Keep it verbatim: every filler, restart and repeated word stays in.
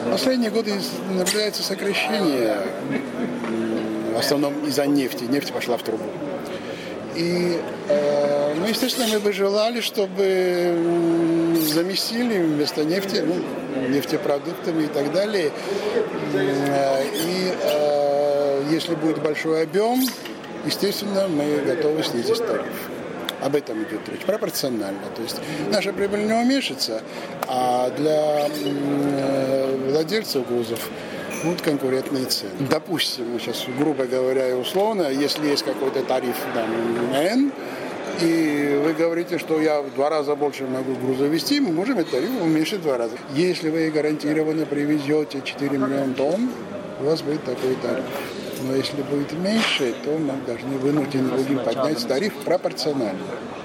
В последние годы наблюдается сокращение, в основном из-за нефти. Нефть пошла в трубу. И, э, ну, естественно, мы бы желали, чтобы заместили вместо нефти, ну, нефтепродуктами и так далее. И э, если будет большой объем, естественно, мы готовы снизить тариф. Об этом идет речь. Пропорционально. То есть наша прибыль не уменьшится, а для э, владельцев грузов будут конкурентные цены. Допустим, сейчас, грубо говоря и условно, если есть какой-то тариф там, N, и вы говорите, что я в два раза больше могу груза везти, мы можем этот тариф уменьшить в два раза. Если вы гарантированно привезете четыре миллиона тонн, у вас будет такой тариф. Но если будет меньше, то мы должны вынуждены будем поднять тариф пропорционально.